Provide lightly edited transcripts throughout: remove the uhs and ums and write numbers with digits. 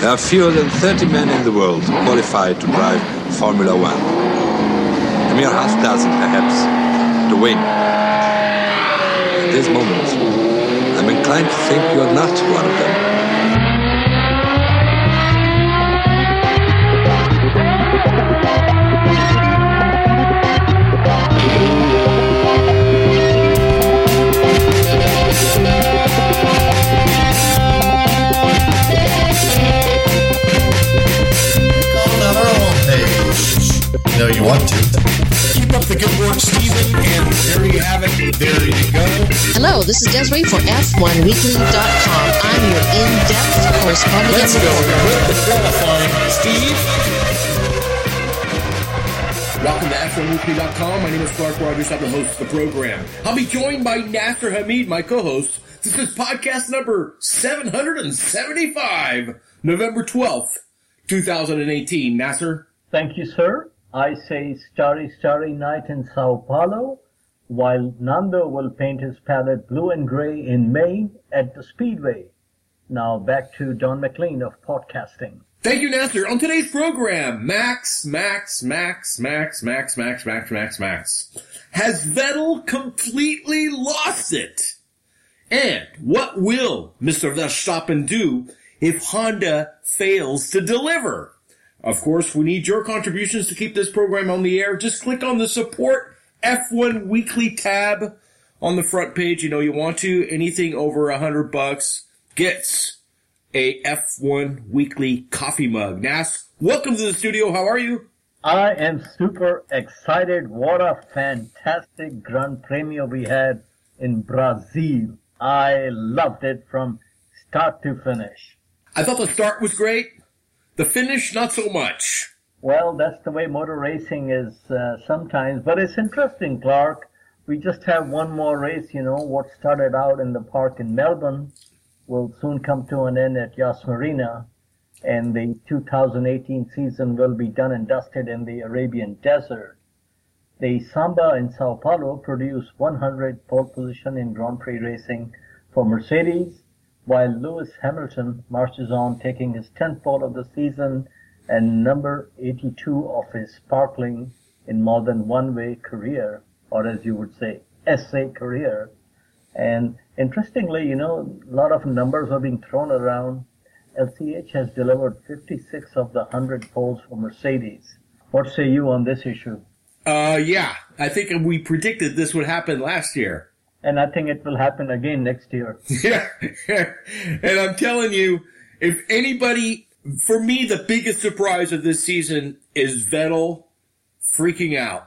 There are fewer than 30 men in the world qualified to drive Formula One. A mere half dozen, perhaps, to win. At this moment, I'm inclined to think you are not one of them. No, you want to. Keep up the good work, Stephen, and there you have it. There you go. Hello, this is Desiree for F1Weekly.com. I'm your in-depth correspondent. Let's go with the qualifying, Steve. Welcome to F1Weekly.com. My name is Clark Rogers. I'm the host of the program. I'll be joined by Nasser Hamid, my co-host. This is podcast number 775, November 12th, 2018. Nasser? Thank you, sir. I say starry night in Sao Paulo, while Nando will paint his palette blue and gray in May at the Speedway. Now back to Don McLean of podcasting. Thank you, Nasser. On today's program, Max. Has Vettel completely lost it? And what will Mr. Verstappen do if Honda fails to deliver? Of course, we need your contributions to keep this program on the air. Just click on the Support F1 Weekly tab on the front page. You know you want to. Anything over $100 gets a F1 Weekly coffee mug. Nas, welcome to the studio. How are you? I am super excited. What a fantastic Gran Premio we had in Brazil. I loved it from start to finish. I thought the start was great. The finish, not so much. Well, that's the way motor racing is sometimes. But it's interesting, Clark. We just have one more race, you know. What started out in the park in Melbourne will soon come to an end at Yas Marina. And the 2018 season will be done and dusted in the Arabian Desert. The Samba in Sao Paulo produced 100 pole position in Grand Prix racing for Mercedes, while Lewis Hamilton marches on, taking his 10th pole of the season and number 82 of his sparkling in more than one-way career, or as you would say, essay career. And interestingly, you know, a lot of numbers are being thrown around. LCH has delivered 56 of the 100 poles for Mercedes. What say you on this issue? Yeah, I think we predicted this would happen last year. And I think it will happen again next year. Yeah. And I'm telling you, if anybody, for me, the biggest surprise of this season is Vettel freaking out.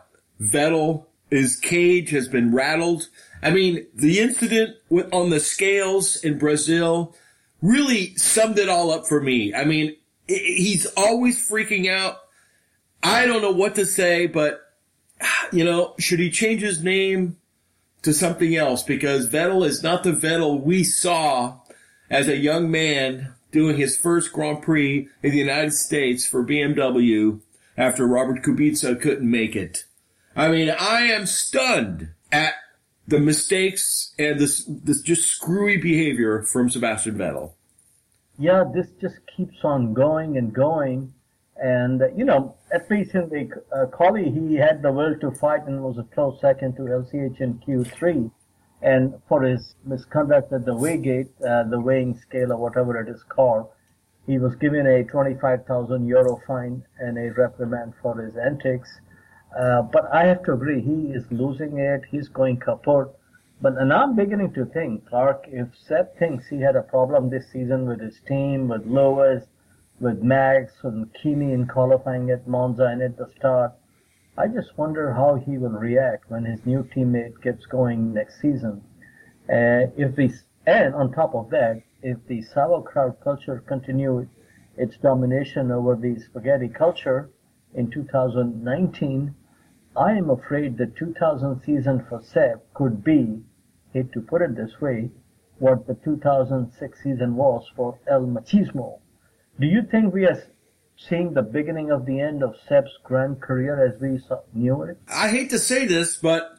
His cage has been rattled. I mean, the incident on the scales in Brazil really summed it all up for me. I mean, he's always freaking out. I don't know what to say, but, you know, should he change his name to something else? Because Vettel is not the Vettel we saw as a young man doing his first Grand Prix in the United States for BMW after Robert Kubica couldn't make it. I mean, I am stunned at the mistakes and this just screwy behavior from Sebastian Vettel. Yeah, this just keeps on going and going. And, you know, at least in the quali, he had the will to fight and was a close second to LCH in Q3. And for his misconduct at the weighgate, the weighing scale or whatever it is called, he was given a €25,000 fine and a reprimand for his antics. But I have to agree, he is losing it. He's going kaput. And I'm beginning to think, Clark, if Seb thinks he had a problem this season with his team, with Lewis, with Max and Kimi in qualifying at Monza and at the start, I just wonder how he will react when his new teammate gets going next season. And on top of that, if the sauerkraut culture continues its domination over the spaghetti culture in 2019, I am afraid the 2000 season for Seb could be, hate to put it this way, what the 2006 season was for El Machismo. Do you think we are seeing the beginning of the end of Seb's grand career as we knew it? I hate to say this, but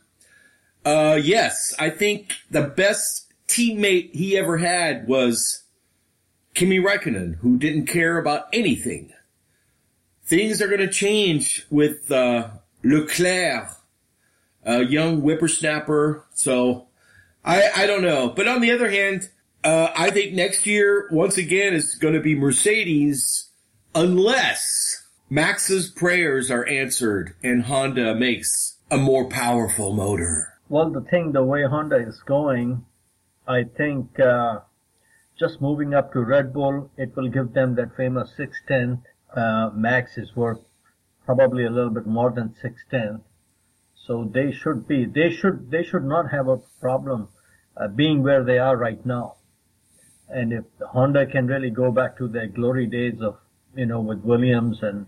yes, I think the best teammate he ever had was Kimi Räikkönen, who didn't care about anything. Things are going to change with Leclerc, a young whippersnapper. So I don't know. But on the other hand, I think next year, once again, is going to be Mercedes unless Max's prayers are answered and Honda makes a more powerful motor. Well, the way Honda is going, I think just moving up to Red Bull, it will give them that famous 6/10. Max is worth probably a little bit more than 6/10. So they should not have a problem being where they are right now. And if Honda can really go back to their glory days of, with Williams and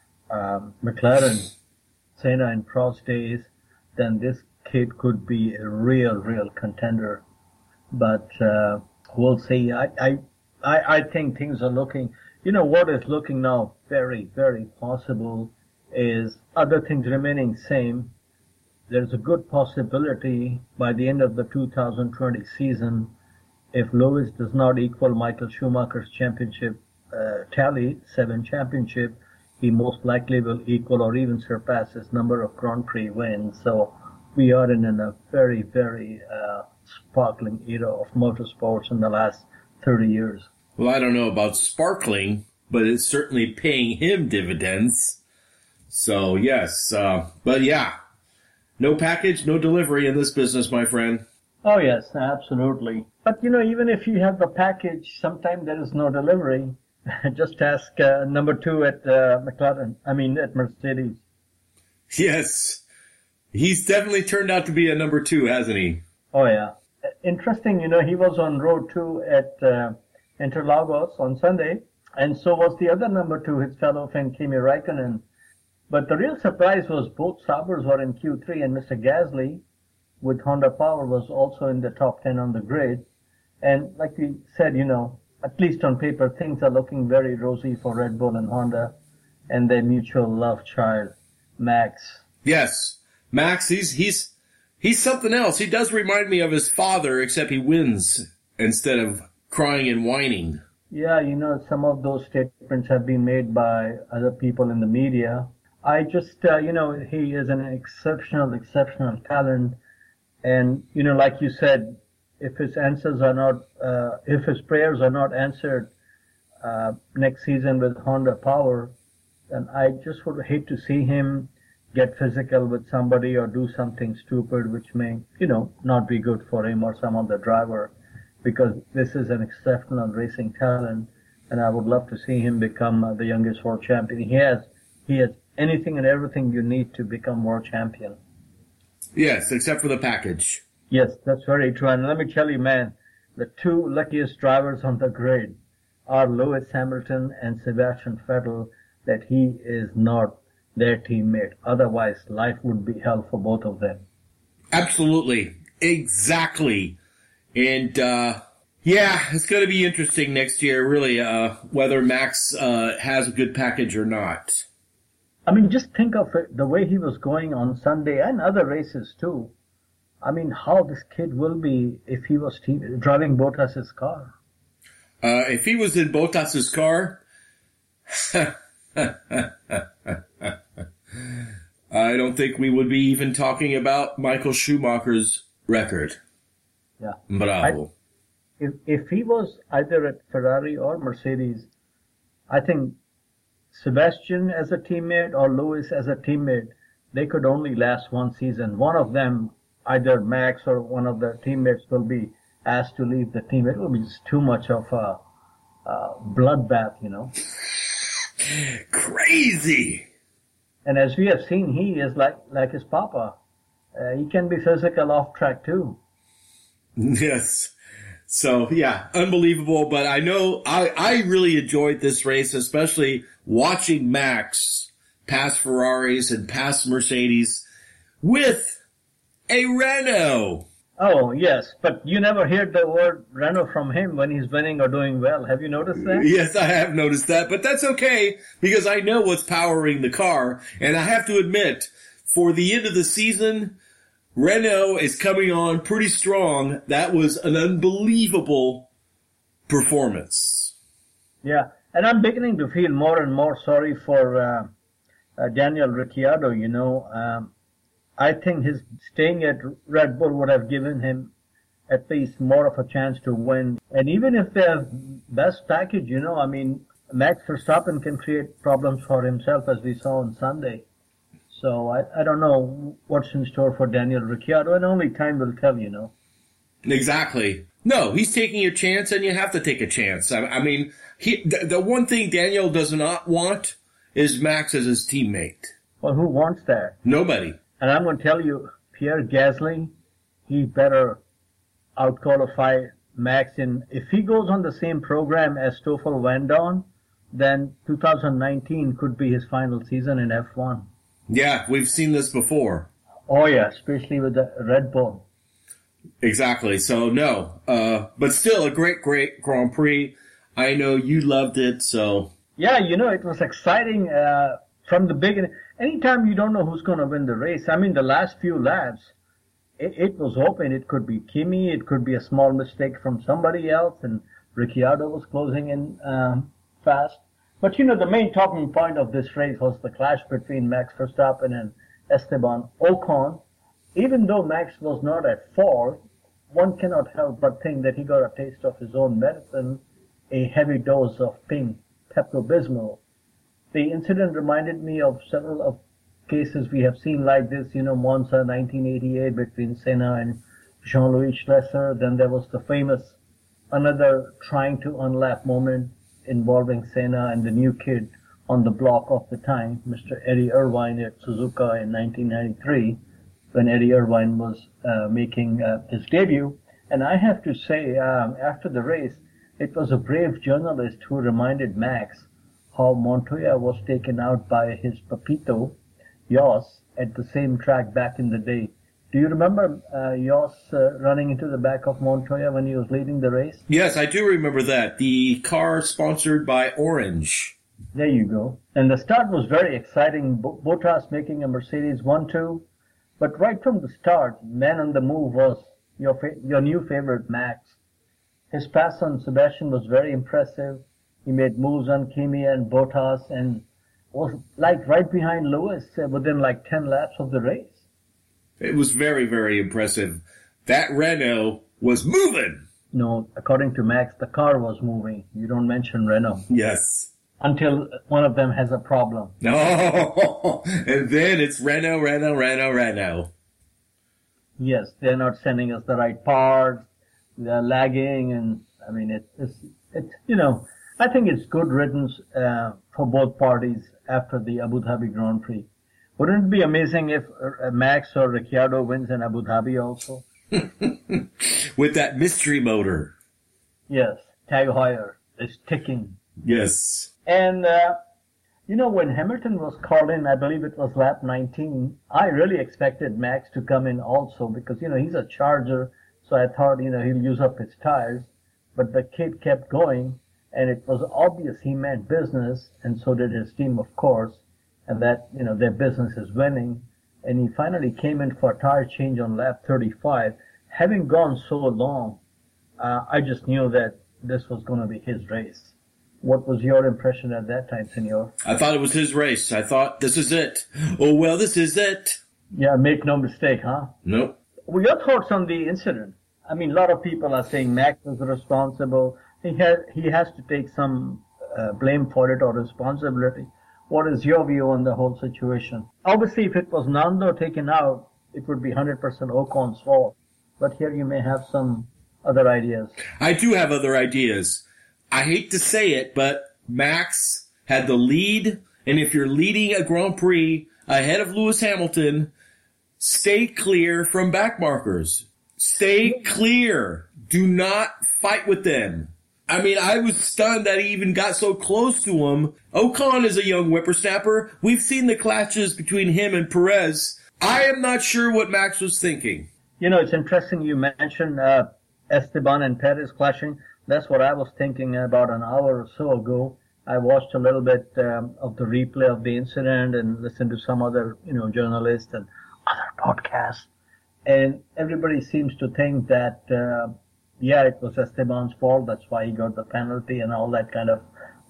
McLaren, Senna and Prost days, then this kid could be a real contender. But we'll see. I think things are looking, what is looking now very, very possible is other things remaining same. There's a good possibility by the end of the 2020 season, if Lewis does not equal Michael Schumacher's championship tally, 7 championship, he most likely will equal or even surpass his number of Grand Prix wins. So we are in a very, very sparkling era of motorsports in the last 30 years. Well, I don't know about sparkling, but it's certainly paying him dividends. So, yes. But, yeah. No package, no delivery in this business, my friend. Oh, yes, absolutely. But, even if you have the package, sometimes there is no delivery. Just ask number 2 at at Mercedes. Yes. He's definitely turned out to be a number 2, hasn't he? Oh, yeah. Interesting, he was on road 2 at Interlagos on Sunday, and so was the other number 2, his fellow friend Kimi Räikkönen. But the real surprise was both Saubers were in Q3, and Mr. Gasly, with Honda Power, was also in the top 10 on the grid. And like we said, at least on paper, things are looking very rosy for Red Bull and Honda and their mutual love child, Max. Yes. Max, he's something else. He does remind me of his father, except he wins instead of crying and whining. Yeah, some of those statements have been made by other people in the media. I just, he is an exceptional talent. And, like you said, if his answers are not, if his prayers are not answered next season with Honda Power, then I just would hate to see him get physical with somebody or do something stupid which may, not be good for him or some other driver, because this is an exceptional racing talent, and I would love to see him become the youngest world champion. He has anything and everything you need to become world champion. Yes, except for the package. Yes, that's very true. And let me tell you, man, the 2 luckiest drivers on the grid are Lewis Hamilton and Sebastian Vettel, that he is not their teammate. Otherwise, life would be hell for both of them. Absolutely. Exactly. And, it's going to be interesting next year, really, whether Max has a good package or not. I mean, just think of it, the way he was going on Sunday and other races too. I mean, how this kid will be if he was driving Bottas's car. If he was in Bottas's car, I don't think we would be even talking about Michael Schumacher's record. Yeah. Bravo. If he was either at Ferrari or Mercedes, I think Sebastian as a teammate or Lewis as a teammate, they could only last one season. One of them, either Max or one of the teammates, will be asked to leave the team. It will be just too much of a bloodbath, Crazy. And as we have seen, he is like his papa. He can be physical off track too. Yes. So, yeah, unbelievable. But I know I really enjoyed this race, especially watching Max pass Ferraris and pass Mercedes with a Renault. Oh, yes. But you never hear the word Renault from him when he's winning or doing well. Have you noticed that? Yes, I have noticed that. But that's okay, because I know what's powering the car. And I have to admit, for the end of the season, Renault is coming on pretty strong. That was an unbelievable performance. Yeah, and I'm beginning to feel more and more sorry for Daniel Ricciardo. I think his staying at Red Bull would have given him at least more of a chance to win. And even if they have best package, I mean, Max Verstappen can create problems for himself, as we saw on Sunday. So I don't know what's in store for Daniel Ricciardo, and only time will tell, Exactly. No, he's taking a chance, and you have to take a chance. I mean, the one thing Daniel does not want is Max as his teammate. Well, who wants that? Nobody. And I'm going to tell you, Pierre Gasly, he better out-qualify Max. And if he goes on the same program as Stoffel Vandoorne, then 2019 could be his final season in F1. Yeah, we've seen this before. Oh, yeah, especially with the Red Bull. Exactly. So, no. But still, a great Grand Prix. I know you loved it, so... Yeah, it was exciting from the beginning. Anytime you don't know who's going to win the race, I mean, the last few laps, it was open. It could be Kimi, it could be a small mistake from somebody else, and Ricciardo was closing in fast. But, the main talking point of this race was the clash between Max Verstappen and Esteban Ocon. Even though Max was not at fault, one cannot help but think that he got a taste of his own medicine, a heavy dose of pink Pepto-Bismol. The incident reminded me of several of cases we have seen like this, Monza 1988 between Senna and Jean-Louis Schlesser. Then there was the famous, another trying to unlap moment involving Senna and the new kid on the block of the time, Mr. Eddie Irvine at Suzuka in 1993, when Eddie Irvine was making his debut. And I have to say, after the race, it was a brave journalist who reminded Max how Montoya was taken out by his Papito, Jos, at the same track back in the day. Do you remember Jos running into the back of Montoya when he was leading the race? Yes, I do remember that. The car sponsored by Orange. There you go. And the start was very exciting. Bottas making a Mercedes 1-2. But right from the start, man on the move was your new favorite Max. His pass on Sebastian was very impressive. He made moves on Kimi and Bottas and was like right behind Lewis within like 10 laps of the race. It was very, very impressive. That Renault was moving. No, according to Max, the car was moving. You don't mention Renault. Yes. Until one of them has a problem. No, and then it's Renault. Yes, they're not sending us the right parts. They're lagging, and I mean, it's I think it's good riddance for both parties after the Abu Dhabi Grand Prix. Wouldn't it be amazing if Max or Ricciardo wins in Abu Dhabi also? With that mystery motor. Yes, Tag Heuer is ticking. Yes. And, when Hamilton was called in, I believe it was lap 19, I really expected Max to come in also because, he's a charger. So I thought, he'll use up his tires. But the kid kept going, and it was obvious he meant business, and so did his team, of course, and that, their business is winning. And he finally came in for a tire change on lap 35. Having gone so long, I just knew that this was going to be his race. What was your impression at that time, Senor? I thought it was his race. I thought, this is it. Oh, well, this is it. Yeah, make no mistake, huh? Nope. Well, your thoughts on the incident? I mean, a lot of people are saying Max was responsible. He has to take some blame for it or responsibility. What is your view on the whole situation? Obviously, if it was Nando taken out, it would be 100% Ocon's fault. But here you may have some other ideas. I do have other ideas. I hate to say it, but Max had the lead, and if you're leading a Grand Prix ahead of Lewis Hamilton, stay clear from back markers. Stay clear. Do not fight with them. I mean, I was stunned that he even got so close to him. Ocon is a young whippersnapper. We've seen the clashes between him and Perez. I am not sure what Max was thinking. It's interesting you mentioned Esteban and Perez clashing. That's what I was thinking about an hour or so ago. I watched a little bit of the replay of the incident and listened to some other, journalists and other podcasts. And everybody seems to think that, it was Esteban's fault. That's why he got the penalty and all that kind of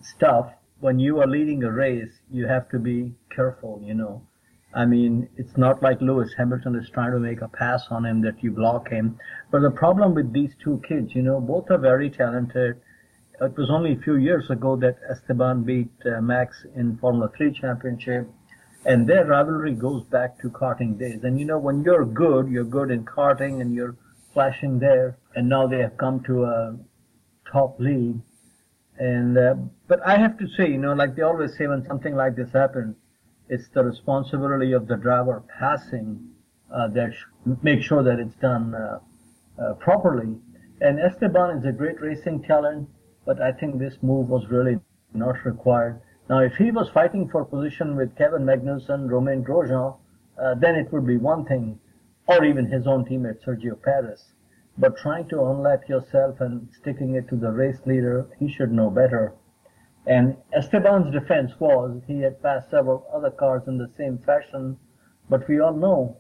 stuff, when you are leading a race, you have to be careful, you know. I mean, it's not like Lewis Hamilton is trying to make a pass on him that you block him. But the problem with these two kids, you know, both are very talented. It was only a few years ago that Esteban beat Max in Formula 3 championship. And their rivalry goes back to karting days. And, you know, when you're good in karting and you're flashing there. And now they have come to a top league. And but I have to say, you know, like they always say when something like this happens, it's the responsibility of the driver passing that make sure that it's done properly. And Esteban is a great racing talent, but I think this move was really not required. Now, if he was fighting for position with Kevin Magnussen, Romain Grosjean, then it would be one thing, or even his own teammate Sergio Perez. But trying to unlap yourself and sticking it to the race leader, he should know better. And Esteban's defense was he had passed several other cars in the same fashion, but we all know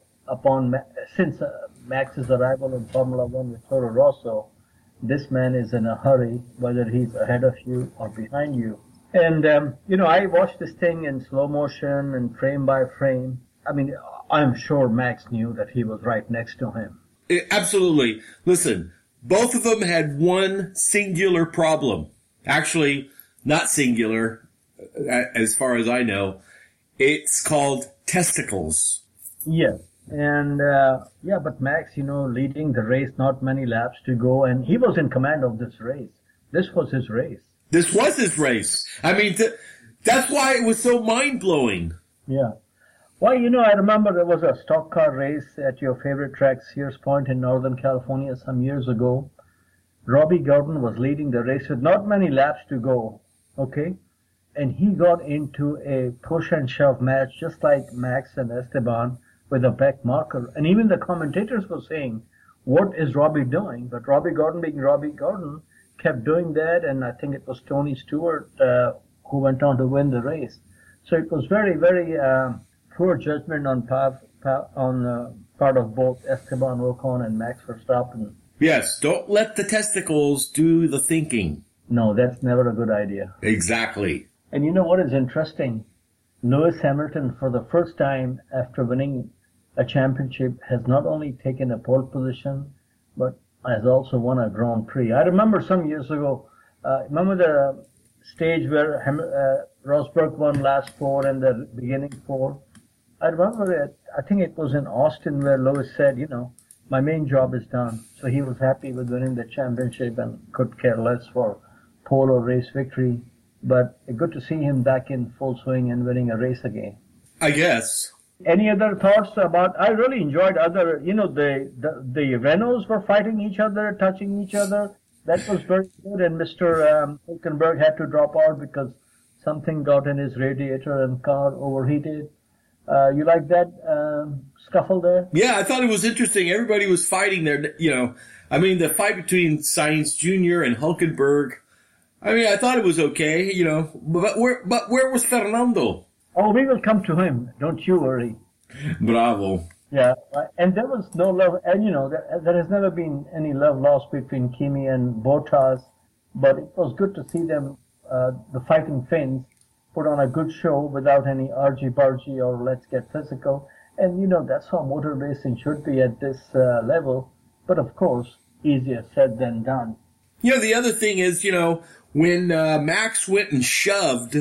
since Max's arrival in Formula One with Toro Rosso, this man is in a hurry, whether he's ahead of you or behind you. And, you know, I watched this thing in slow motion and frame by frame. I mean, I'm sure Max knew that he was right next to him. Absolutely. Listen, both of them had one singular problem. Actually, not singular, as far as I know. It's called testicles. Yes. And, but Max, you know, leading the race, not many laps to go, and he was in command of this race. This was his race. This was his race. I mean, that's why it was so mind-blowing. Yeah. Well, you know, I remember there was a stock car race at your favorite track, Sears Point in Northern California some years ago. Robbie Gordon was leading the race with not many laps to go, okay? And he got into a push and shove match just like Max and Esteban with a back marker. And even the commentators were saying, what is Robbie doing? But Robbie Gordon, being Robbie Gordon, kept doing that, and I think it was Tony Stewart who went on to win the race. So it was very, very poor judgment on part of both Esteban Ocon and Max Verstappen. Yes, don't let the testicles do the thinking. No, that's never a good idea. Exactly. And you know what is interesting? Lewis Hamilton, for the first time after winning a championship, has not only taken a pole position, but has also won a Grand Prix. I remember some years ago, remember the stage where Rosberg won last four and the beginning four? I remember it, I think it was in Austin where Lewis said, you know, my main job is done. So he was happy with winning the championship and could care less for pole or race victory. But good to see him back in full swing and winning a race again. I guess. Any other thoughts about? I really enjoyed other. You know, the Renaults were fighting each other, touching each other. That was very good. And Mr. Hülkenberg had to drop out because something got in his radiator and car overheated. You like that scuffle there? Yeah, I thought it was interesting. Everybody was fighting there. You know, I mean, the fight between Sainz Jr. and Hülkenberg. I mean, I thought it was okay. You know, but where was Fernando? Oh, we will come to him. Don't you worry. Bravo. Yeah, and there was no love, and you know, there has never been any love lost between Kimi and Bottas, but it was good to see them, the Fighting Finns, put on a good show without any argy-bargy or let's get physical. And you know, that's how motor racing should be at this level, but of course, easier said than done. You know, the other thing is, you know, when Max went and shoved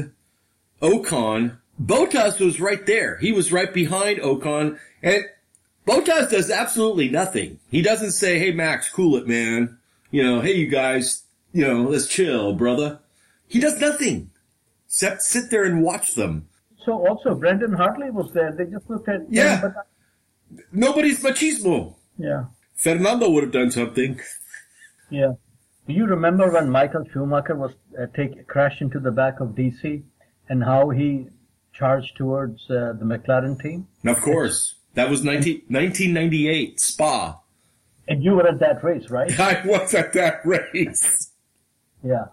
Ocon, Bottas was right there. He was right behind Ocon, and Bottas does absolutely nothing. He doesn't say, hey, Max, cool it, man. You know, hey, you guys, you know, let's chill, brother. He does nothing except sit there and watch them. So also, Brendan Hartley was there. They just looked at... Yeah. Him, but... Nobody's machismo. Yeah. Fernando would have done something. Yeah. Do you remember when Michael Schumacher was crashed into the back of DC and how he charged towards the McLaren team? Of course. That was 1998, Spa. And you were at that race, right? I was at that race. Yeah.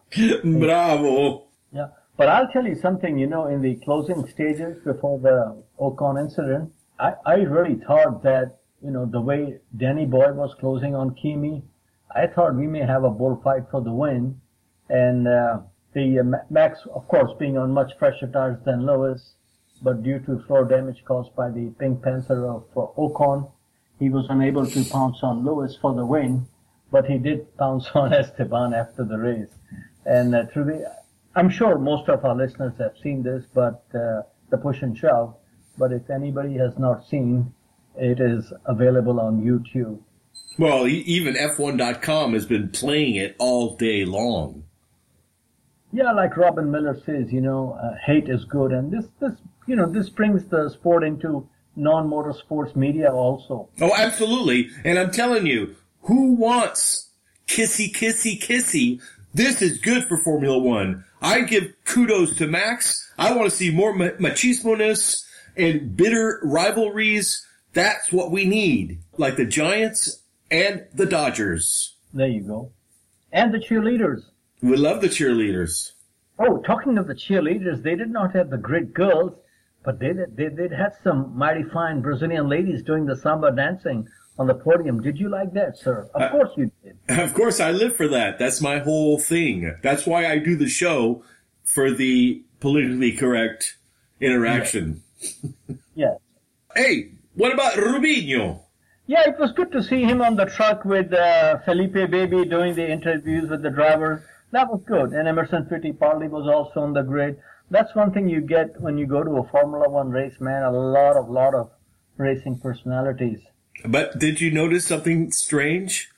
Bravo. Yeah. But I'll tell you something, you know, in the closing stages before the Ocon incident, I really thought that, you know, the way Danny Boy was closing on Kimi, I thought we may have a bullfight for the win. And Max, of course, being on much fresher tires than Lewis, but due to floor damage caused by the Pink Panther of Ocon, he was unable to pounce on Lewis for the win, but he did pounce on Esteban after the race. And I'm sure most of our listeners have seen this, but the push and shove. But if anybody has not seen, it is available on YouTube. Well, even F1.com has been playing it all day long. Yeah, like Robin Miller says, hate is good, and this brings the sport into non-motorsports media also. Oh, absolutely. And I'm telling you, who wants kissy, kissy, kissy? This is good for Formula One. I give kudos to Max. I want to see more machismo-ness and bitter rivalries. That's what we need. Like the Giants and the Dodgers. There you go. And the cheerleaders. We love the cheerleaders. Oh, talking of the cheerleaders, they did not have the great girls, but they had some mighty fine Brazilian ladies doing the samba dancing on the podium. Did you like that, sir? Of course you did. Of course, I live for that. That's my whole thing. That's why I do the show, for the politically correct interaction. Yes. Hey, what about Rubinho? Yeah, it was good to see him on the truck with Felipe Baby doing the interviews with the drivers. That was good. And Emerson Fittipaldi was also on the grid. That's one thing you get when you go to a Formula One race, man. A lot of racing personalities. But did you notice something strange?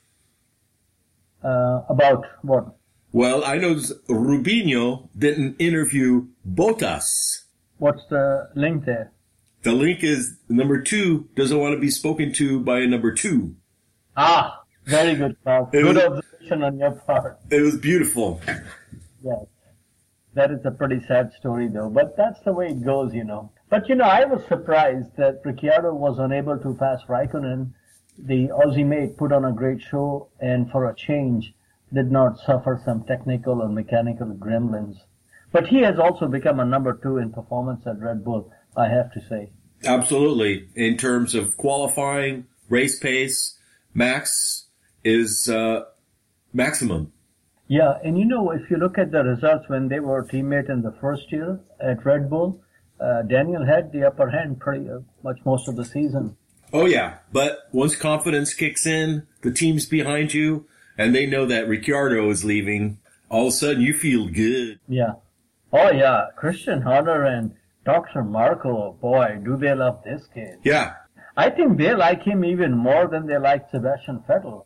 About what? Well, I noticed Rubinho didn't interview Bottas. What's the link there? The link is number 2 doesn't want to be spoken to by a number 2. Ah, very good, Carl. Good observation on your part. It was beautiful. Yes. That is a pretty sad story, though. But that's the way it goes, But, I was surprised that Ricciardo was unable to pass Raikkonen. The Aussie mate put on a great show, and for a change, did not suffer some technical or mechanical gremlins. But he has also become a number 2 in performance at Red Bull, I have to say. Absolutely. In terms of qualifying, race pace, Max is maximum. Yeah, and if you look at the results when they were teammate in the first year at Red Bull, Daniel had the upper hand pretty much most of the season. Oh, yeah. But once confidence kicks in, the team's behind you, and they know that Ricciardo is leaving, all of a sudden you feel good. Yeah. Oh, yeah. Christian Horner and Dr. Marco, boy, do they love this kid. Yeah. I think they like him even more than they like Sebastian Vettel.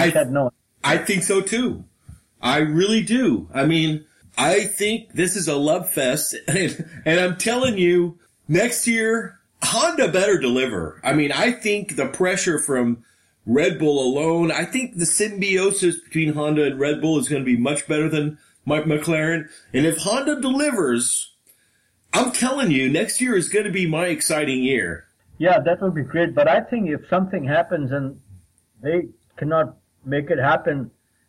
I think so, too. I really do. I mean, I think this is a love fest, and I'm telling you, next year, Honda better deliver. I mean, I think the pressure from Red Bull alone, I think the symbiosis between Honda and Red Bull is going to be much better than McLaren. And if Honda delivers, I'm telling you, next year is going to be my exciting year. Yeah, that would be great. But I think if something happens and they cannot make it happen,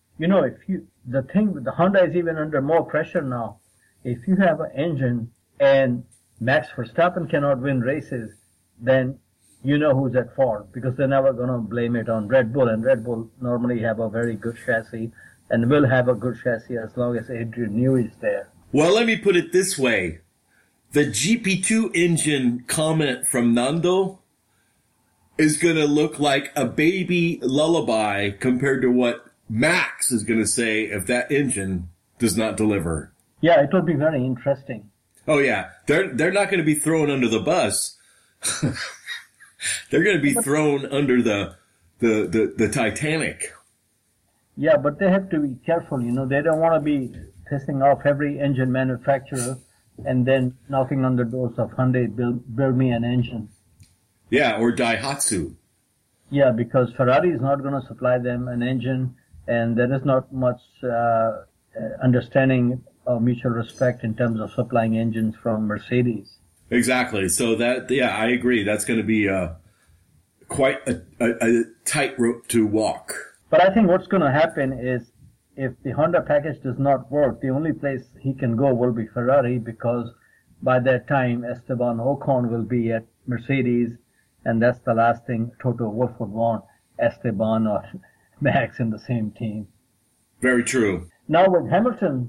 the thing with the Honda is even under more pressure now. If you have an engine and Max Verstappen cannot win races, then you know who's at fault, because they're never going to blame it on Red Bull. And Red Bull normally have a very good chassis and will have a good chassis as long as Adrian Newey is there. Well, let me put it this way. The GP2 engine comment from Nando is going to look like a baby lullaby compared to what Max is going to say if that engine does not deliver. Yeah, it will be very interesting. Oh, yeah. They're not going to be thrown under the bus. They're going to be thrown under the Titanic. Yeah, but they have to be careful, They don't want to be pissing off every engine manufacturer and then knocking on the doors of Hyundai, build me an engine. Yeah, or Daihatsu. Yeah, because Ferrari is not going to supply them an engine, and there is not much understanding of mutual respect in terms of supplying engines from Mercedes. Exactly. So I agree. That's going to be quite a tightrope to walk. But I think what's going to happen is, if the Honda package does not work, the only place he can go will be Ferrari, because by that time Esteban Ocon will be at Mercedes, and that's the last thing Toto Wolff would want, Esteban or Max in the same team. Very true. Now with Hamilton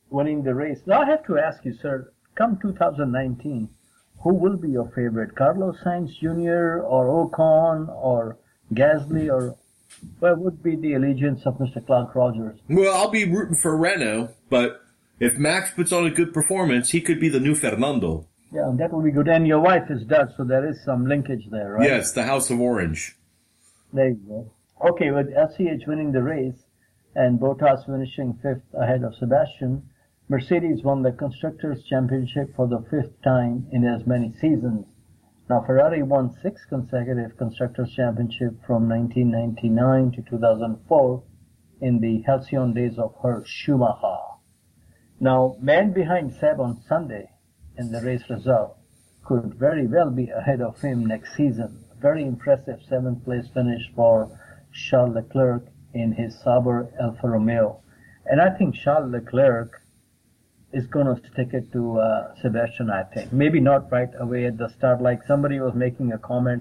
winning the race. Now I have to ask you, sir, come 2019, who will be your favorite? Carlos Sainz Jr. or Ocon or Gasly, or where would be the allegiance of Mr. Clark Rogers? Well, I'll be rooting for Renault, but if Max puts on a good performance, he could be the new Fernando. Yeah, that will be good. And your wife is Dutch, so there is some linkage there, right? Yes, the House of Orange. There you go. Okay, with LCH winning the race and Bottas finishing fifth ahead of Sebastian, Mercedes won the Constructors' Championship for the fifth time in as many seasons. Now, Ferrari won 6 consecutive Constructors' Championship from 1999 to 2004 in the halcyon days of Horst Schumacher. Now, man behind Seb on Sunday in the race result could very well be ahead of him next season. A very impressive 7th place finish for Charles Leclerc in his Sauber Alfa Romeo. And I think Charles Leclerc is going to stick it to Sebastian, I think. Maybe not right away at the start. Like somebody was making a comment,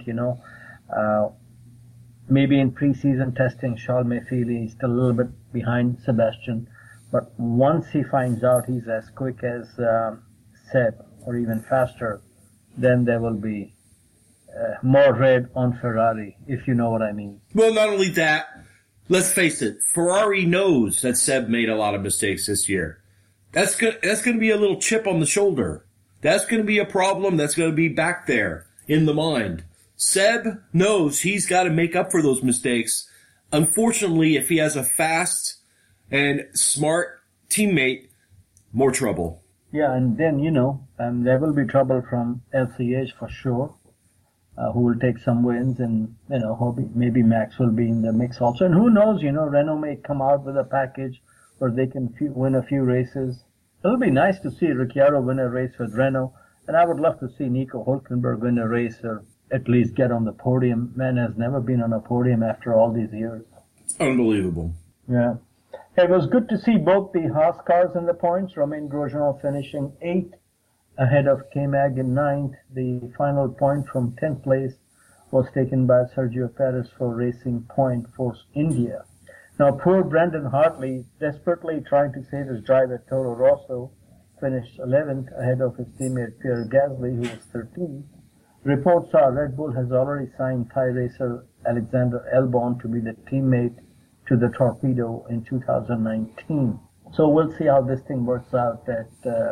maybe in preseason testing, Charles may feel he's still a little bit behind Sebastian. But once he finds out he's as quick as Seb or even faster, then there will be more red on Ferrari, if you know what I mean. Well, not only that, let's face it, Ferrari knows that Seb made a lot of mistakes this year. That's going to be a little chip on the shoulder. That's going to be a problem that's going to be back there in the mind. Seb knows he's got to make up for those mistakes. Unfortunately, if he has a fast and smart teammate, more trouble. Yeah, and then, there will be trouble from LCH for sure, who will take some wins, and, maybe Max will be in the mix also. And who knows, Renault may come out with a package where they can win a few races. It'll be nice to see Ricciardo win a race with Renault, and I would love to see Nico Hülkenberg win a race or at least get on the podium. Man has never been on a podium after all these years. Unbelievable. Yeah. It was good to see both the Haas cars in the points. Romain Grosjean finishing 8th ahead of K-Mag in 9th. The final point from 10th place was taken by Sergio Perez for Racing Point Force India. Now, poor Brandon Hartley, desperately trying to save his drive at Toro Rosso, finished 11th ahead of his teammate Pierre Gasly, who was 13th. Reports are Red Bull has already signed Thai racer Alexander Albon to be the teammate to the Torpedo in 2019. So we'll see how this thing works out at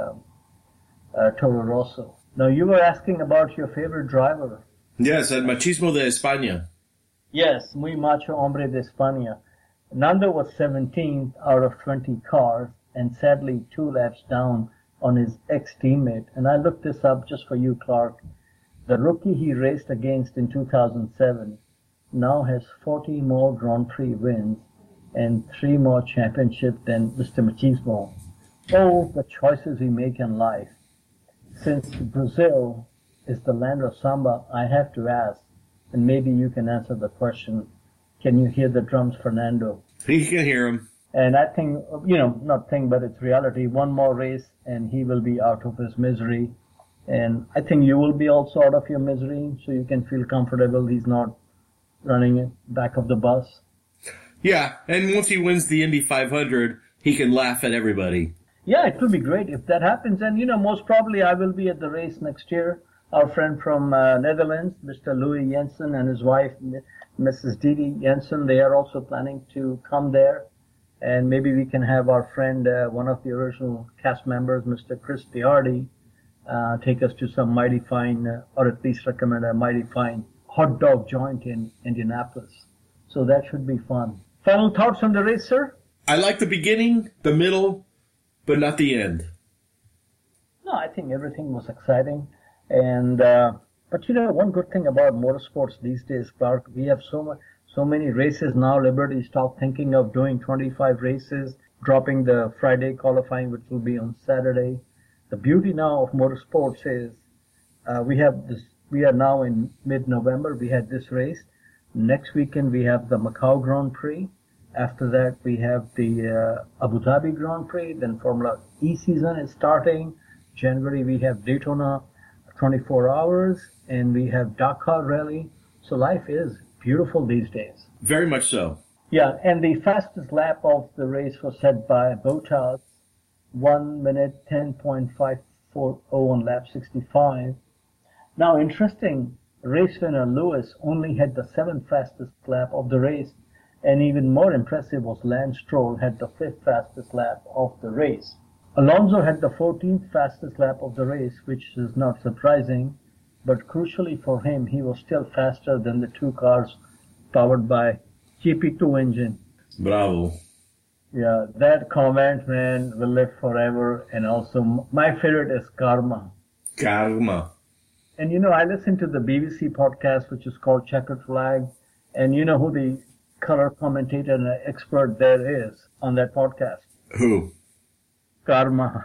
Toro Rosso. Now, you were asking about your favorite driver. Yes, El Machismo de España. Yes, Muy Macho Hombre de España. Nando was 17th out of 20 cars and sadly 2 laps down on his ex-teammate. And I looked this up just for you, Clark. The rookie he raced against in 2007 now has 40 more Grand Prix wins and 3 more championships than Mr. Machismo. Oh, the choices we make in life. Since Brazil is the land of samba, I have to ask, and maybe you can answer the question, can you hear the drums, Fernando? He can hear him. And I think, not think, but it's reality. One more race and he will be out of his misery. And I think you will be also out of your misery, so you can feel comfortable he's not running it back of the bus. Yeah, and once he wins the Indy 500, he can laugh at everybody. Yeah, it will be great if that happens. And, most probably I will be at the race next year. Our friend from Netherlands, Mr. Louis Jensen, and his wife, Mrs. Didi Jensen, they are also planning to come there. And maybe we can have our friend, one of the original cast members, Mr. Chris Diardi, take us to some mighty fine, or at least recommend a mighty fine hot dog joint in Indianapolis. So that should be fun. Final thoughts on the race, sir? I like the beginning, the middle, but not the end. No, I think everything was exciting. And but one good thing about motorsports these days, Clark, we have so many races now. Liberty stopped thinking of doing 25 races, dropping the Friday qualifying, which will be on Saturday. The beauty now of motorsports is we are now in mid-November. We had this race. Next weekend we have the Macau Grand Prix. After that we have the Abu Dhabi Grand Prix. Then Formula E season is starting. January we have Daytona 24 hours, and we have Dakar Rally. So life is beautiful these days. Very much so. Yeah, and the fastest lap of the race was set by Bottas 1 minute 10.540 on lap 65. Now, interesting, race winner Lewis only had the 7th fastest lap of the race, and even more impressive was Lance Stroll had the 5th fastest lap of the race. Alonso had the 14th fastest lap of the race, which is not surprising, but crucially for him, he was still faster than the two cars powered by GP2 engine. Bravo. Yeah, that comment, man, will live forever. And also, my favorite is Karma. Karma. And you know, I listen to the BBC podcast, which is called Checkered Flag. And you know who the color commentator and expert there is on that podcast? Who? Karma.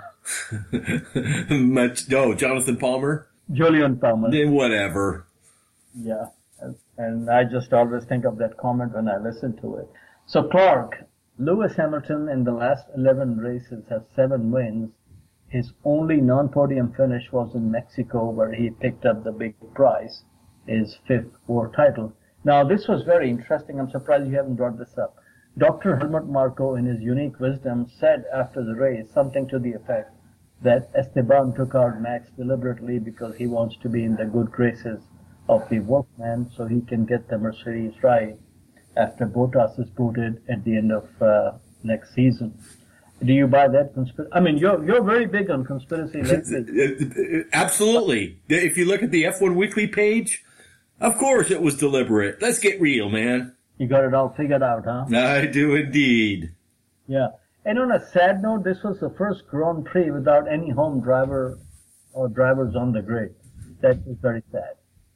Jonathan Palmer? Julian Palmer. Whatever. Yeah. And I just always think of that comment when I listen to it. So Clark, Lewis Hamilton in the last 11 races has 7 wins. His only non-podium finish was in Mexico, where he picked up the big prize, his 5th world title. Now, this was very interesting. I'm surprised you haven't brought this up. Dr. Helmut Marko, in his unique wisdom, said after the race something to the effect that Esteban took out Max deliberately because he wants to be in the good graces of the workman so he can get the Mercedes right after Bottas is booted at the end of next season. Do you buy that conspiracy? I mean, you're very big on conspiracy lately. Absolutely. If you look at the F1 Weekly page, of course it was deliberate. Let's get real, man. You got it all figured out, huh? I do indeed. Yeah. And on a sad note, this was the first Grand Prix without any home driver or drivers on the grid. That is very sad.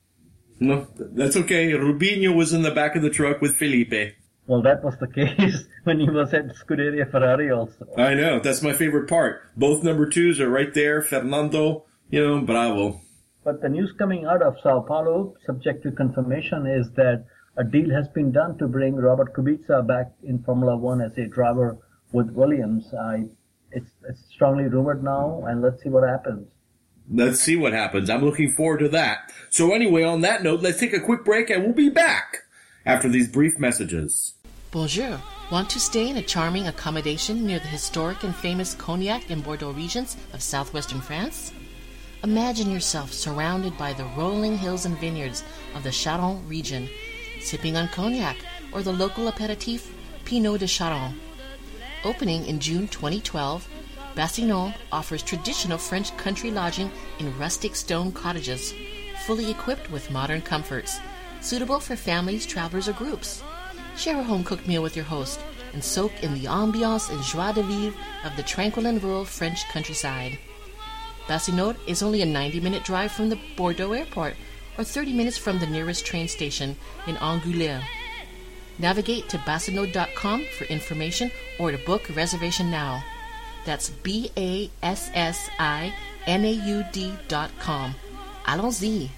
No, that's okay. Rubinho was in the back of the truck with Felipe. Well, that was the case when he was at Scuderia Ferrari also. I know. That's my favorite part. Both number 2s are right there. Fernando, bravo. But the news coming out of Sao Paulo, subject to confirmation, is that a deal has been done to bring Robert Kubica back in Formula One as a driver with Williams. It's strongly rumored now, and let's see what happens. Let's see what happens. I'm looking forward to that. So anyway, on that note, let's take a quick break and we'll be back after these brief messages. Bonjour. Want to stay in a charming accommodation near the historic and famous Cognac and Bordeaux regions of southwestern France? Imagine yourself surrounded by the rolling hills and vineyards of the Charente region, sipping on cognac or the local aperitif Pinot de Charente. Opening in June 2012, Bassignon offers traditional French country lodging in rustic stone cottages, fully equipped with modern comforts, suitable for families, travelers, or groups. Share a home-cooked meal with your host and soak in the ambiance and joie de vivre of the tranquil and rural French countryside. Bassignon is only a 90-minute drive from the Bordeaux airport or 30 minutes from the nearest train station in Angoulême. Navigate to bassignaud.com for information or to book a reservation now. That's BASSINAUD.com. Allons-y!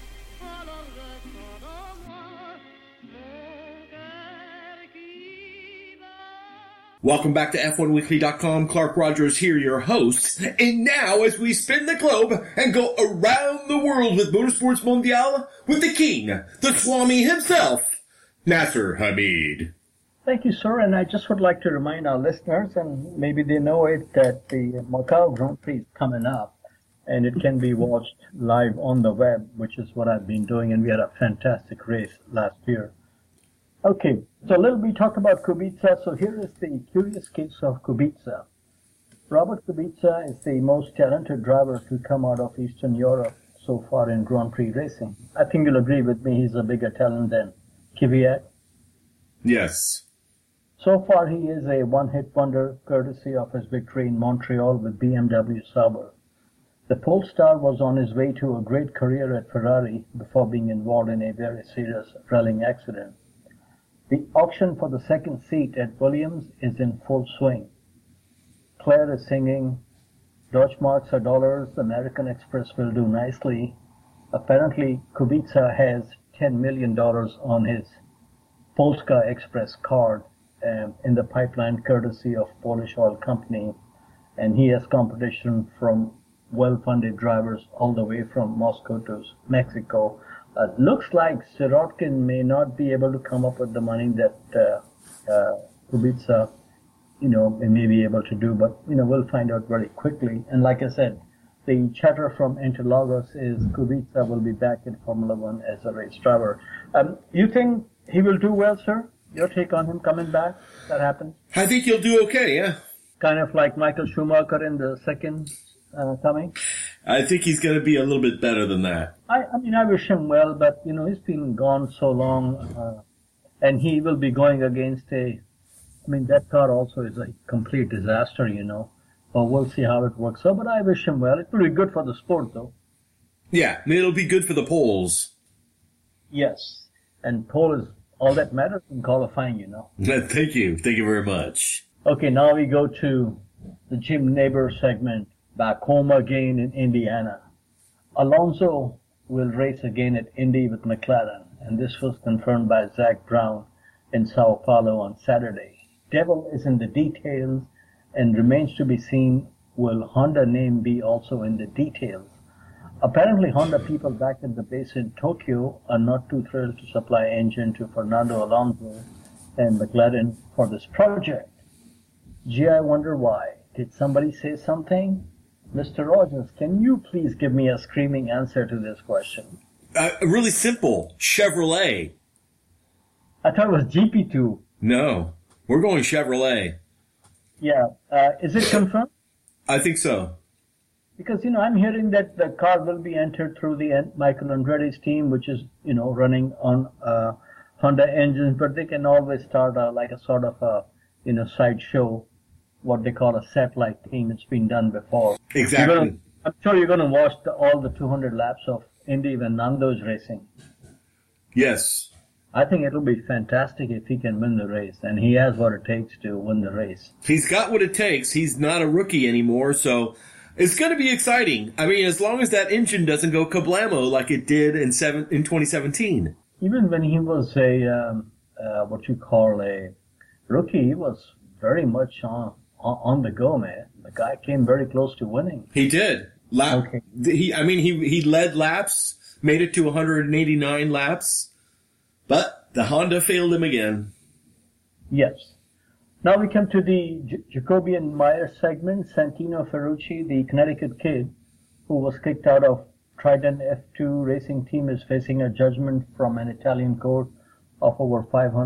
Welcome back to F1Weekly.com. Clark Rogers here, your host. And now, as we spin the globe and go around the world with Motorsports Mondial, with the king, the Swami himself, Nasser Hamid. Thank you, sir. And I just would like to remind our listeners, and maybe they know it, that the Macau Grand Prix is coming up, and it can be watched live on the web, which is what I've been doing, and we had a fantastic race last year. Okay, so we talked about Kubica. So here is the curious case of Kubica. Robert Kubica is the most talented driver to come out of Eastern Europe so far in Grand Prix racing. I think you'll agree with me, he's a bigger talent than Kvyat. Yes. So far, he is a one-hit wonder, courtesy of his victory in Montreal with BMW Sauber. The Polestar was on his way to a great career at Ferrari before being involved in a very serious rallying accident. The auction for the second seat at Williams is in full swing. Claire is singing, Dodge marks are dollars, American Express will do nicely. Apparently, Kubica has $10 million on his Polska Express card in the pipeline courtesy of Polish oil company, and he has competition from well-funded drivers all the way from Moscow to Mexico. Looks like Sirotkin may not be able to come up with the money that Kubica they may be able to do, but, we'll find out very quickly. And like I said, the chatter from Interlagos is Kubica will be back in Formula One as a race driver. You think he will do well, sir? Your take on him coming back? That happens? I think he'll do okay, yeah. Kind of like Michael Schumacher in the second coming? I think he's going to be a little bit better than that. I wish him well, but, he's been gone so long, and he will be going against that car also is a complete disaster, But we'll see how it works out, but I wish him well. It will be good for the sport, though. Yeah, it'll be good for the Poles. Yes, and pole is all that matters in qualifying, Thank you. Thank you very much. Okay, now we go to the Jim Neighbor segment, back home again in Indiana. Alonso will race again at Indy with McLaren, and this was confirmed by Zach Brown in Sao Paulo on Saturday. Devil is in the details, and remains to be seen will Honda name be also in the details. Apparently Honda people back at the base in Tokyo are not too thrilled to supply engine to Fernando Alonso and McLaren for this project. Gee, I wonder why. Did somebody say something? Mr. Rogers, can you please give me a screaming answer to this question? Really simple. Chevrolet. I thought it was GP2. No, we're going Chevrolet. Yeah. Is it confirmed? I think so. Because, I'm hearing that the car will be entered through the Michael Andretti's team, which is, running on Honda engines, but they can always start like a sort of a, side show, what they call a satellite team. It's been done before. Exactly. I'm sure you're going to watch all the 200 laps of Indy when Nando's racing. Yes. I think it'll be fantastic if he can win the race, and he has what it takes to win the race. He's got what it takes. He's not a rookie anymore, so it's going to be exciting. I mean, as long as that engine doesn't go kablamo like it did in 2017. Even when he was a rookie, he was very much on the go, man. The guy came very close to winning. He did. Okay. He led laps, made it to 189 laps, but the Honda failed him again. Yes. Now we come to the Jacoby and Meyer segment. Santino Ferrucci, the Connecticut kid who was kicked out of Trident F2 racing team, is facing a judgment from an Italian court of over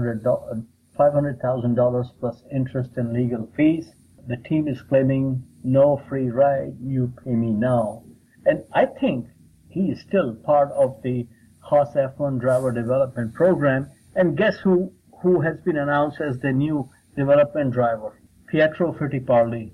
$500,000 plus interest and legal fees. The team is claiming no free ride, you pay me now. And I think he is still part of the Haas F1 driver development program. And guess who has been announced as the new development driver? Pietro Fittipaldi.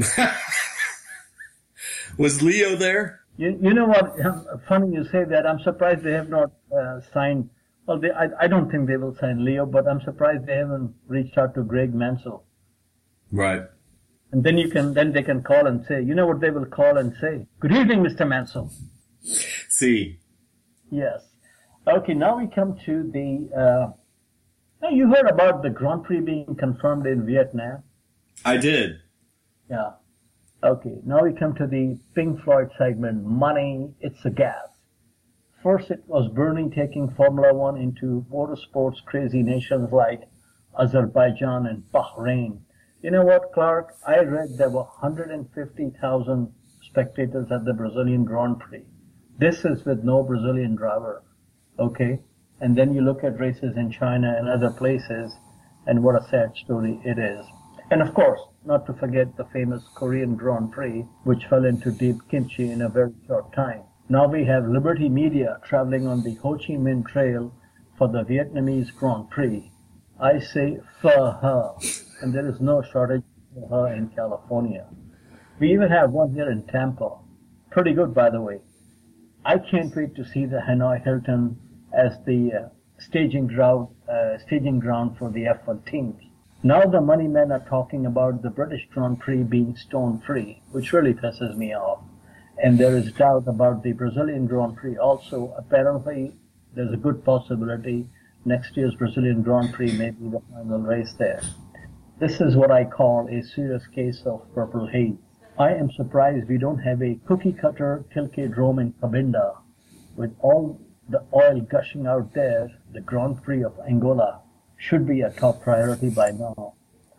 Was Leo there? You know what? Funny you say that. I'm surprised they have not signed. Well, I don't think they will sign Leo, but I'm surprised they haven't reached out to Greg Mansell. Right. And then they can call and say, you know what they will call and say? Good evening, Mr. Mansell. See. Yes. Okay, now we come to the. Now you heard about the Grand Prix being confirmed in Vietnam. I did. Yeah. Okay, now we come to the Pink Floyd segment, Money, It's a Gas. First it was Bernie taking Formula One into motorsports crazy nations like Azerbaijan and Bahrain. You know what, Clark? I read there were 150,000 spectators at the Brazilian Grand Prix. This is with no Brazilian driver, okay? And then you look at races in China and other places, and what a sad story it is. And of course, not to forget the famous Korean Grand Prix, which fell into deep kimchi in a very short time. Now we have Liberty Media traveling on the Ho Chi Minh Trail for the Vietnamese Grand Prix. I say for her, and there is no shortage of her in California. We even have one here in Tampa. Pretty good, by the way. I can't wait to see the Hanoi Hilton as the staging ground for the F1 teams. Now the money men are talking about the British Grand Prix being stone-free, which really pisses me off. And there is doubt about the Brazilian Grand Prix also. Apparently, there's a good possibility next year's Brazilian Grand Prix may be the final race there. This is what I call a serious case of purple haze. I am surprised we don't have a cookie-cutter Tilke-Drome in Cabinda. With all the oil gushing out there, the Grand Prix of Angola should be a top priority by now.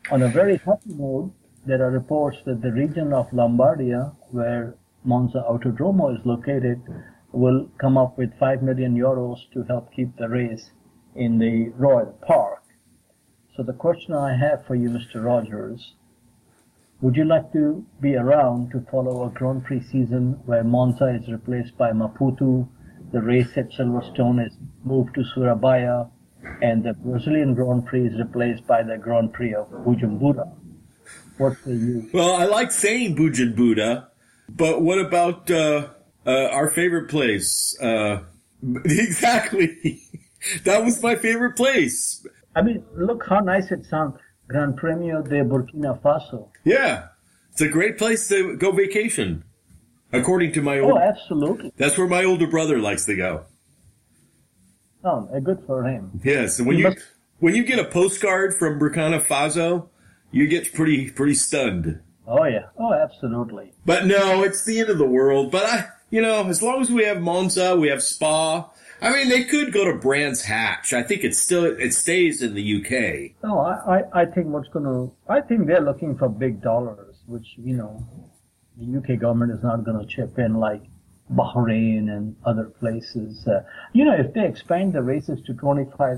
On a very happy note, there are reports that the region of Lombardia, where Monza Autodromo is located, will come up with 5 million euros to help keep the race in the Royal Park. So the question I have for you, Mr. Rogers, would you like to be around to follow a Grand Prix season where Monza is replaced by Maputo, the race at Silverstone is moved to Surabaya, and the Brazilian Grand Prix is replaced by the Grand Prix of Bujumbura? What say you? Well, I like saying Bujumbura, but what about our favorite place? Exactly. That was my favorite place. I mean, look how nice it sounds. Gran Premio de Burkina Faso. Yeah. It's a great place to go vacation. According to my Oh, absolutely. That's where my older brother likes to go. Oh, good for him. Yes. And when you get a postcard from Burkina Faso, you get pretty stunned. Oh, yeah. Oh, absolutely. But no, it's the end of the world. But as long as we have Monza, we have Spa. I mean, they could go to Brands Hatch. I think it stays in the UK. No, I think they're looking for big dollars, which, the UK government is not going to chip in like Bahrain and other places. If they expand the races to 25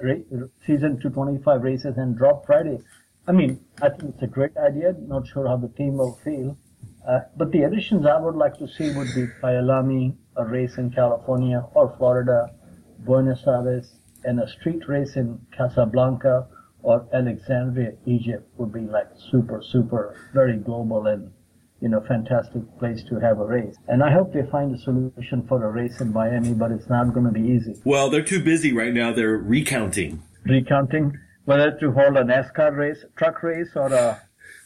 races and drop Friday, I think it's a great idea. Not sure how the team will feel. But the additions I would like to see would be Kyalami, a race in California or Florida, Buenos Aires, and a street race in Casablanca or Alexandria, Egypt would be like super, very global and, fantastic place to have a race. And I hope they find a solution for a race in Miami, but it's not going to be easy. Well, they're too busy right now. They're recounting. Recounting? Whether to hold a NASCAR race, truck race, or a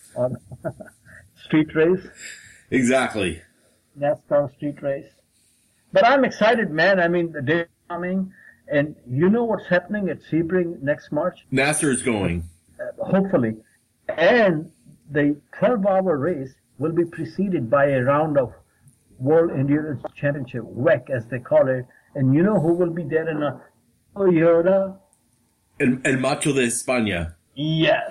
street race? Exactly. NASCAR street race. But I'm excited, man. I mean, the day is coming, and you know what's happening at Sebring next March? Nasser is going. Hopefully. And the 12-hour race will be preceded by a round of World Endurance Championship, WEC as they call it. And you know who will be there in a Toyota? El Macho de España. Yes.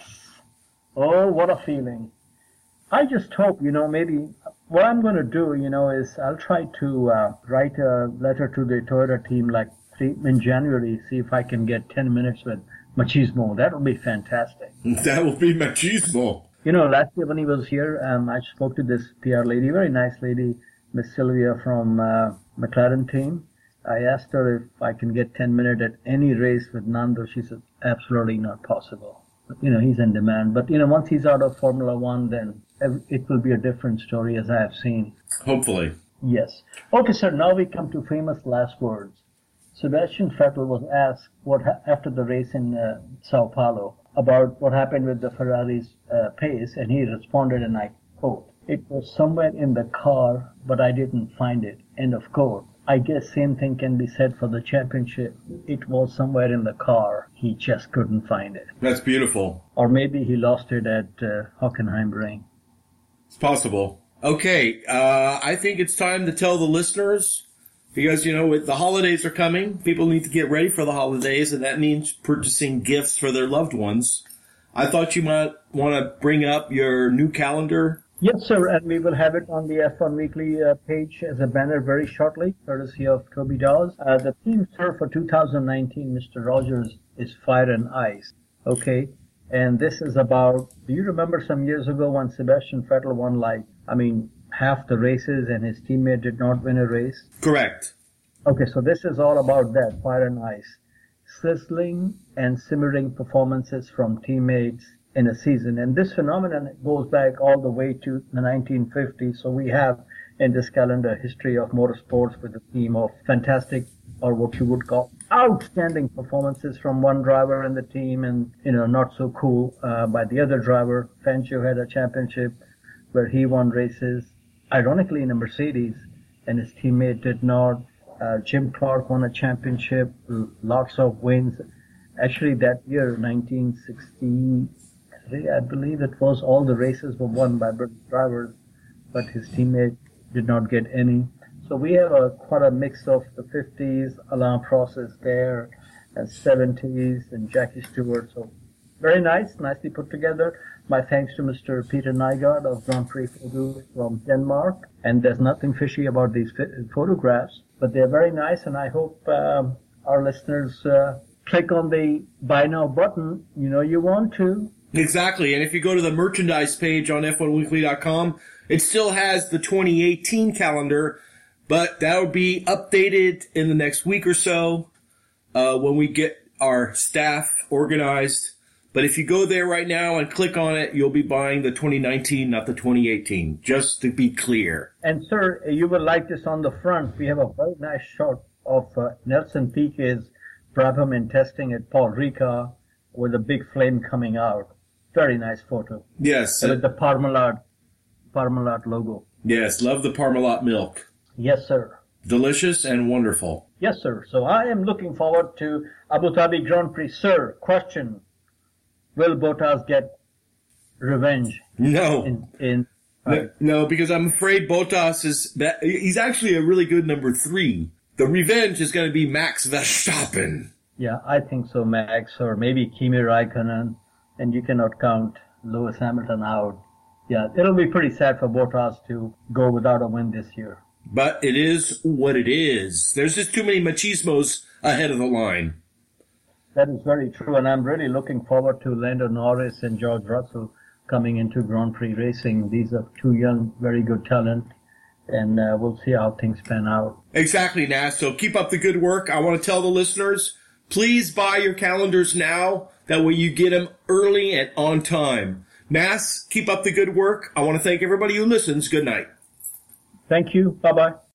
Oh, what a feeling. I just hope, maybe what I'm going to do, is I'll try to write a letter to the Toyota team in January, see if I can get 10 minutes with Machismo. That would be fantastic. That will be Machismo. Last year when he was here, I spoke to this PR lady, very nice lady, Miss Sylvia from McLaren team. I asked her if I can get 10 minutes at any race with Nando. She said, absolutely not possible. He's in demand. But, once he's out of Formula One, then it will be a different story, as I have seen. Hopefully. Yes. Okay, sir, now we come to famous last words. Sebastian Vettel was asked after the race in Sao Paulo about what happened with the Ferrari's pace, and he responded, and I quote, "It was somewhere in the car, but I didn't find it." End of quote. I guess same thing can be said for the championship. It was somewhere in the car. He just couldn't find it. That's beautiful. Or maybe he lost it at Hockenheimring. It's possible. Okay, I think it's time to tell the listeners, because, the holidays are coming. People need to get ready for the holidays, and that means purchasing gifts for their loved ones. I thought you might want to bring up your new calendar. Yes, sir, and we will have it on the F1 Weekly page as a banner very shortly, courtesy of Toby Dawes. The theme, sir, for 2019, Mr. Rogers, is Fire and Ice. Okay? And this is about, do you remember some years ago when Sebastian Vettel won, half the races and his teammate did not win a race? Correct. Okay, so this is all about that, Fire and Ice. Sizzling and simmering performances from teammates in a season. And this phenomenon goes back all the way to the 1950s. So we have in this calendar history of motorsports with a theme of fantastic, or what you would call outstanding performances from one driver in the team, and, not so cool by the other driver. Fangio had a championship where he won races, ironically in a Mercedes, and his teammate did not. Jim Clark won a championship, lots of wins. Actually, that year, 1963, I believe it was, all the races were won by British drivers, but his teammate did not get any. So we have quite a mix of the 50s, Alain Prost is there, and 70s, and Jackie Stewart. So very nice, nicely put together. My thanks to Mr. Peter Nygaard of Grand Prix Photo from Denmark. And there's nothing fishy about these photographs, but they're very nice, and I hope our listeners click on the Buy Now button. You know you want to. Exactly, and if you go to the merchandise page on F1Weekly.com, it still has the 2018 calendar, but that will be updated in the next week or so when we get our staff organized. But if you go there right now and click on it, you'll be buying the 2019, not the 2018, just to be clear. And, sir, you will like this on the front. We have a very nice shot of Nelson Piquet's Brabham in testing at Paul Ricard with a big flame coming out. Very nice photo. Yes. With the Parmalat logo. Yes, love the Parmalat milk. Yes, sir. Delicious and wonderful. Yes, sir. So I am looking forward to Abu Dhabi Grand Prix. Sir, question. Will Bottas get revenge? No. No, because I'm afraid Bottas he's actually a really good number 3. The revenge is going to be Max Verstappen. Yeah, I think so, Max, or maybe Kimi Raikkonen, and you cannot count Lewis Hamilton out. Yeah, it'll be pretty sad for Bottas to go without a win this year. But it is what it is. There's just too many machismos ahead of the line. That is very true, and I'm really looking forward to Lando Norris and George Russell coming into Grand Prix racing. These are 2 young, very good talent, and we'll see how things pan out. Exactly, Nas. So keep up the good work. I want to tell the listeners, please buy your calendars now. That way you get them early and on time. Nas, keep up the good work. I want to thank everybody who listens. Good night. Thank you. Bye-bye.